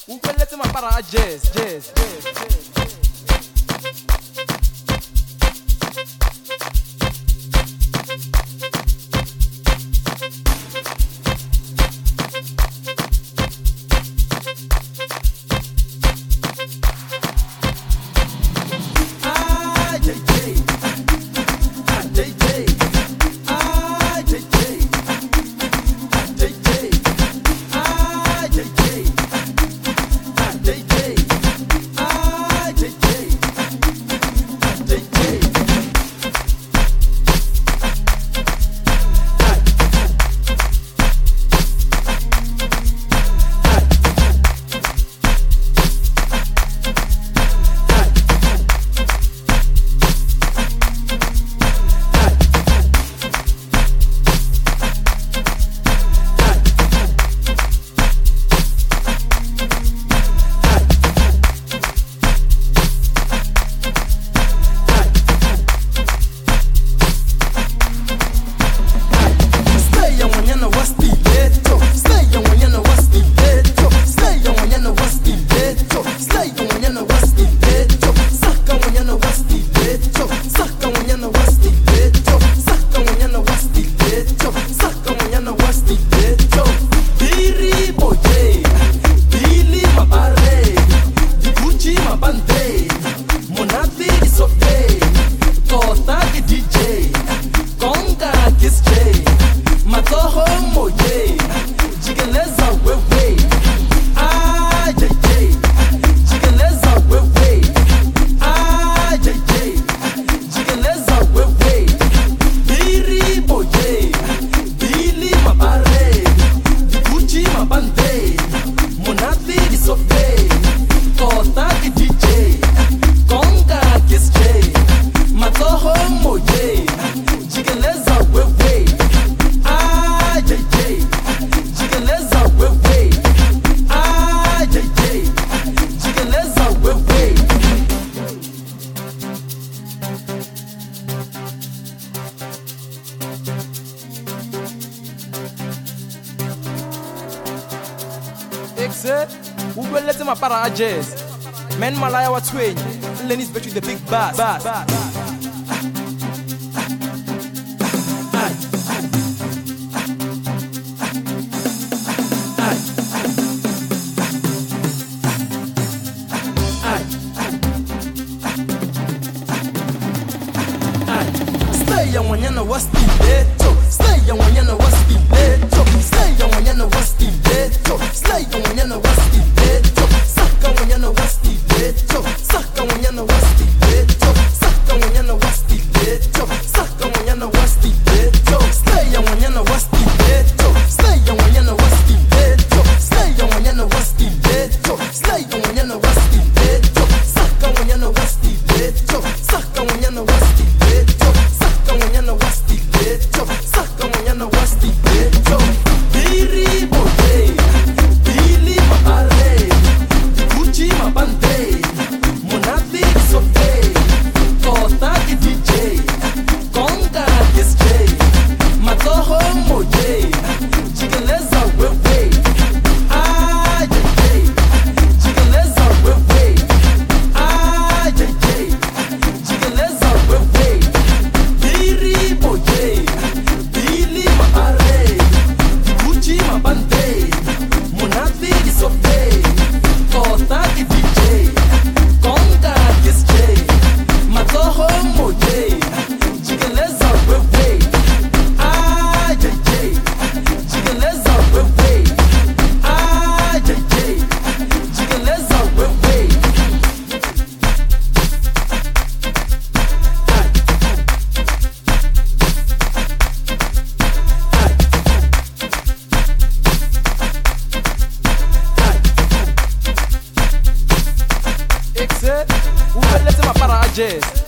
Upelete mapara jazz. Upelete mapara jazz. Men malaya wa twenye. Lenny's bet with the big bass. Stay ya wanyana wa stiletto. Stay ya wanyana wa stiletto. Stay ya wanyana wa stiletto. Stay ya wanyana wa stiletto. Saka wanyana wa stiletto. Saka wanyana wa stiletto. Saka wanyana wa stiletto. Saka wanyana wa stiletto. Stay ya wanyana wa stiletto. Stay ya wanyana wa stiletto. Stay ya wanyana wa stiletto. Stay ya wanyana wa stiletto. Saka wanyana wa stiletto. Saka wanyana wa stiletto. Saka wanyana wa stiletto. Saka wanyana wa stiletto. Biri bote, bili mapare, Gucci mapante, Monati sote, Kota ki DJ, Konga kiss J, Matoho moje, Jigeleza wewe, Ajay, Jigeleza wewe, Ajay, Jigeleza wewe, Biri bote, bili mapare, Gucci mapante, Monati sote, Kota ki DJ, Konga kiss J, Matoho moje, Jigeleza wewe, Ajay, Jigeleza wewe, Ajay, Jigeleza wewe. Upelete mapara jazz.